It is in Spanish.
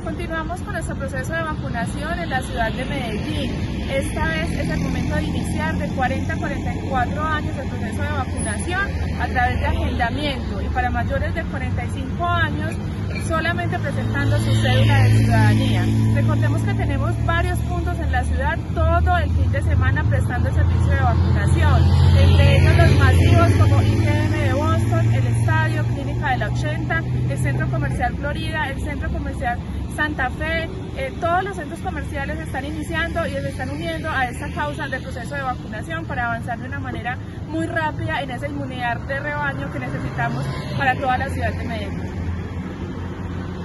Continuamos con nuestro proceso de vacunación en la ciudad de Medellín. Esta vez es el momento de iniciar de 40 a 44 años el proceso de vacunación a través de agendamiento, y para mayores de 45 años solamente presentando su cédula de ciudadanía. Recordemos que tenemos varios puntos en la ciudad todo el fin de semana prestando el servicio de vacunación, entre ellos los masivos como IGM de Boston, el Estadio, Clínica de la 80, el Centro Comercial Florida, el Centro Comercial Santa Fe. Todos los centros comerciales están iniciando y se están uniendo a esta causa del proceso de vacunación para avanzar de una manera muy rápida en esa inmunidad de rebaño que necesitamos para toda la ciudad de Medellín.